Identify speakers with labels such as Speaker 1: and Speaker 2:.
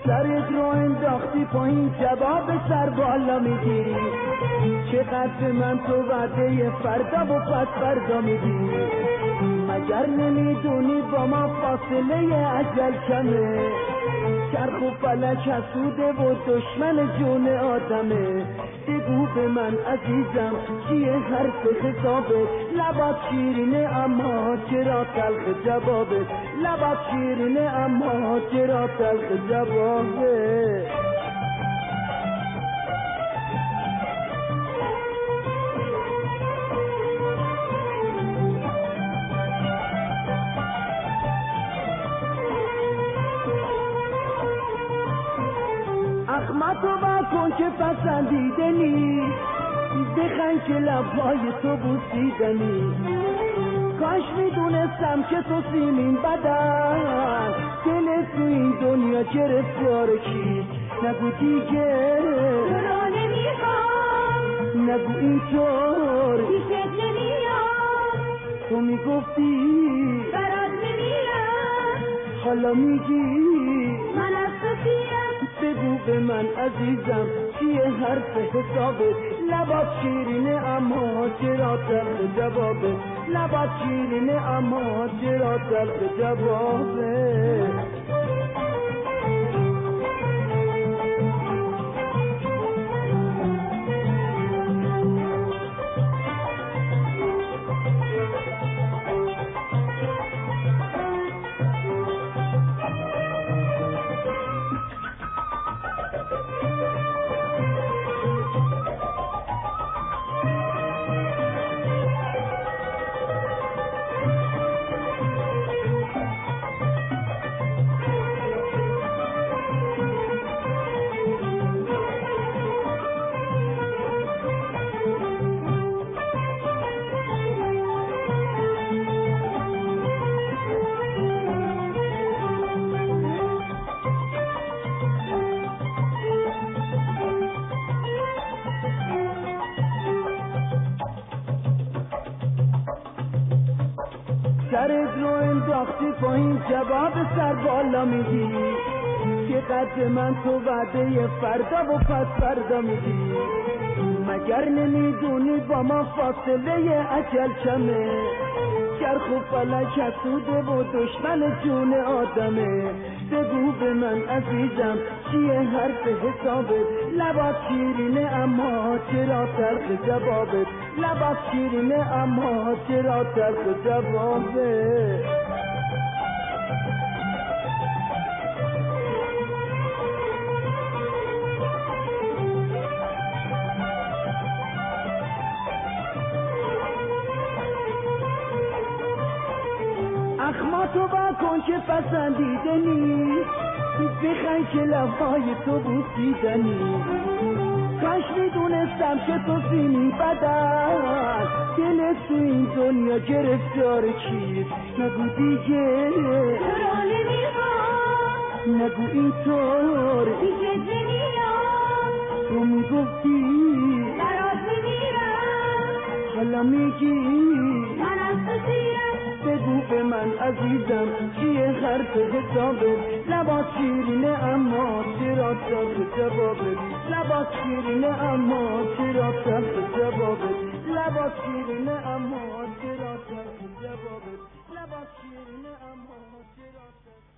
Speaker 1: سرت رو انداختی پایین جواب سر بالا میگیری، چقدر من تو وعده فردا و پس فردا میدی، مگر نمیدونی با ما فاصله اجل کمه، چرخ و فلک حسوده و دشمن جون آدمه، بگو به من عزیزم چیه حرف حسابه، لبات شیرینه اما چرا تلخ جوابه، لبات شیرینه اما چرا تلخ جوابه. اخمتو بکن که پسندیده نیست، بخند که لبهای تو بوسیدنی، کاش میدونستم که تو سیمین بدن، دلت تو این دنیا گرفتار کیست، نگو دیگه
Speaker 2: تو رو نمیخوام،
Speaker 1: نگو اینطور
Speaker 2: پیشت نمیام،
Speaker 1: تو میگفتی
Speaker 2: برات نمیرم،
Speaker 1: حالا میگی
Speaker 2: من از تو سیرم،
Speaker 1: بگو به من عزیزم چیه حرف حسابت، لبات شیرینه اما چرا تلخ جوابه، لبات شیرینه اما چرا تلخ جوابه. سرت رو انداختی پایین جواب سر بالا میدی، چقدر من تو وعده فردا و پس فردا میدی، مگر نمیدونی با ما فاصله اجل کمه، چرخ و فلک حسوده و دشمن جون آدمه، بگو به من عزیزم چیه حرف حسابت، لبات شیرینه اما چرا تلخ جوابت، لبات شیرینه اما چرا تلخ جوابت. اخماتو بکن که پسندیده نیست، بخند که لبهای تو بوسیدنی، کاش میدونستم که تو سیمین بدن، دلت تو این دنیا گرفتار کیست، نگو دیگه
Speaker 2: تو رو نمیخوام،
Speaker 1: نگو اینطور
Speaker 2: پیشت نمیام،
Speaker 1: تو میگفتی
Speaker 2: برات نمیرم،
Speaker 1: حالا میگی
Speaker 2: من از تو سیرم،
Speaker 1: بگو به من عزیزم چیه حرف حسابت، لبات شیرینه اما چرا تلخ جوابت، لبات شیرینه اما چرا تلخ جوابت، لبات شیرینه اما چرا تلخ جوابت، لبات شیرینه اما چرا تلخ